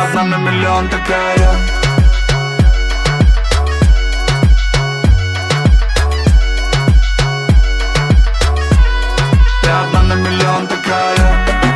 одна на миллион такая. Ты одна на миллион такая.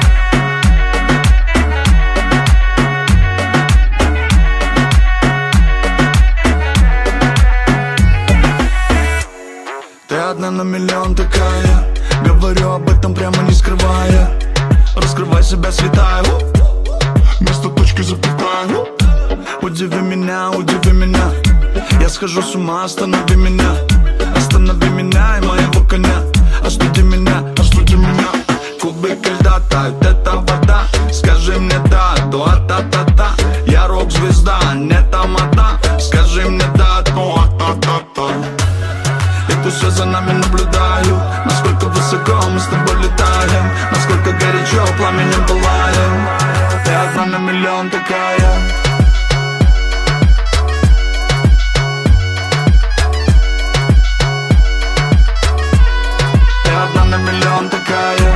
Ты одна на миллион такая. Говорю об этом прямо не скрывая. Раскрывай себя, святая. Вместо точки запятая. Удиви меня, удиви меня. Я схожу с ума, останови меня. Останови меня и моего коня. Остуди меня, остуди меня. Кубики льда тают, это вода. Скажи мне да, дуа-та-та-та. Я рок-звезда, не тамада. Скажи мне да, дуа-та-та-та. И тут все за нами наблюдаю. Насколько высоко мы с тобой летаем. Насколько горячо пламенем пылаем. Ты одна на миллион такая. Ты одна на миллион такая.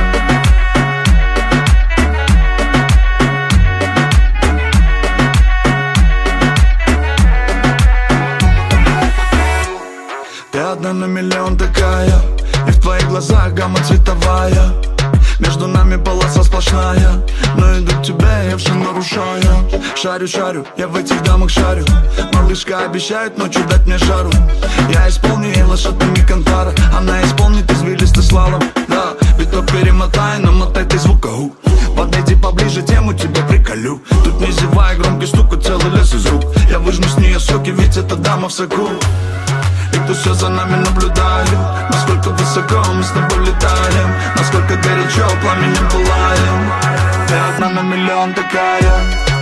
Ты одна на миллион такая. И в твоих глазах гамма цветовая. Между нами полоса сплошная. Но иду к тебе, я все нарушаю. Шарю, шарю, я в этих дамах шарю. Малышка обещает ночью дать мне жару. Я исполню ей лошадными кантара. Она исполнит извилистый слалом. Да, виток перемотай, намотай ты звука. Подойди поближе, тему тебе приколю. Тут не зевай, громкий стук, целый лес из рук. Я выжму с нее соки, ведь эта дама в соку. И кто все за нами наблюдает. Насколько высоко мы с тобой летаем. Насколько горячо пламенем пылаем. Ты одна на миллион такая.